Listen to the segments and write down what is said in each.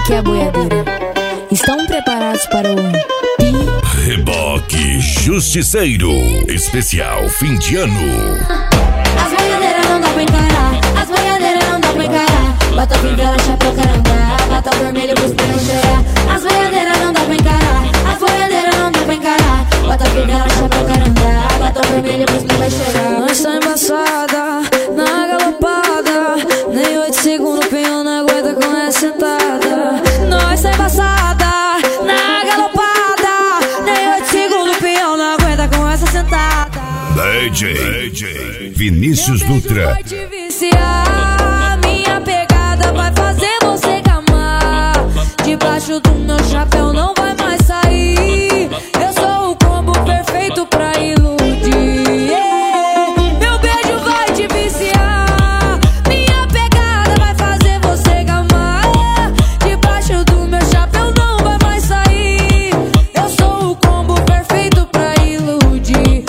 aqui é a boiadeira. Estão preparados para o Reboque Justiceiro Especial Fim de Ano. As boiadeiras não dá pra encarar, as boiadeiras não dá pra encarar. Bota fivela, chapéu, caranga, bota vermelho pros pneus cheirar. As boiadeiras não dá pra encarar, as boiadeiras não dá pra encarar. Bota fivela, chapéu, caranga, bota vermelho pros pneus cheirar. Nós tá embaçada, na galopada, nem 8 segundos o pinhão não aguenta com essa sentada. Nós tá embaçada, na galopada, nem 8 segundos o pinhão não aguenta com essa sentada. DJ Vinícius Dutra. Vai te viciar, minha pegada vai fazer você gamar. Debaixo do meu chapéu não vai mais sair. Eu sou o combo perfeito pra iludir. Meu beijo vai te viciar, minha pegada vai fazer você gamar. Debaixo do meu chapéu não vai mais sair. Eu sou o combo perfeito pra iludir.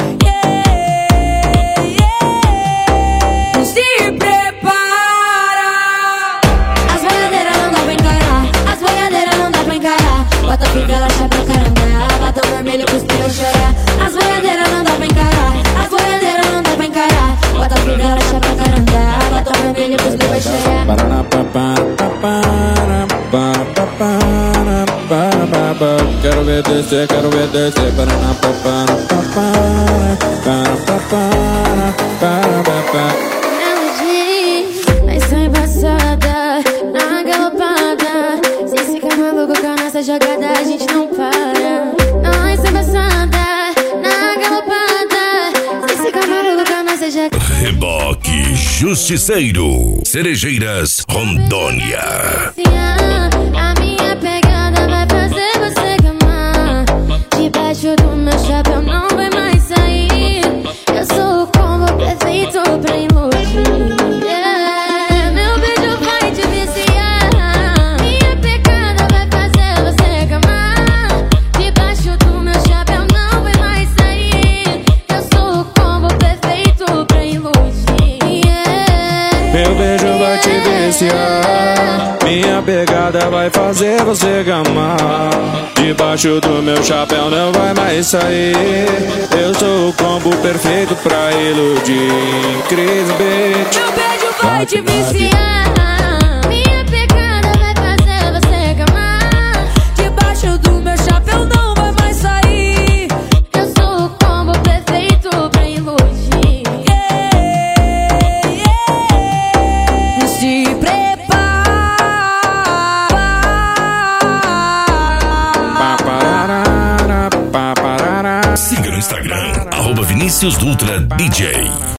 Se prepara. As boiadeiras não dá pra encarar, as boiadeiras não dá pra encarar. Bota fivela, chapéu, caranga, bota o vermelho pros pneus chorar. As boiadeiras não dá pra encarar, as boiadeiras não dá pra encarar. Bota fivela, chapéu, caranga, bota o vermelho pros pneus chorar. Quero ver descer, quero ver descer. Nós tá embaçada, na galopada. Sem ficar maluco com a nossa jogada, a gente não para. Nós tá embaçada, na galopada. Sem ficar maluco com a nossa jogada. Reboque Justiceiro Cerejeiras, Rondônia. A minha pegada vai fazer você gamar. Debaixo do meu chapéu não vai mais sair. Eu sou o combo perfeito pra iludir. Meu beijo vai te viciar, minha pegada vai fazer você gamar. Debaixo do meu chapéu não vai mais sair. Eu sou o combo perfeito pra iludir. Meu beijo vai te viciar, minha pegada vai fazer você gamar. Debaixo do meu chapéu não vai mais sair. Eu sou o combo perfeito pra iludir. Cris Beat. Meu beijo vai te viciar, minha pegada vai fazer você gamar. Debaixo do meu chapéu não vai mais sair. Eu sou o combo perfeito pra iludir. Se prepara. Siga no Instagram, @Vinícius Dutra DJ.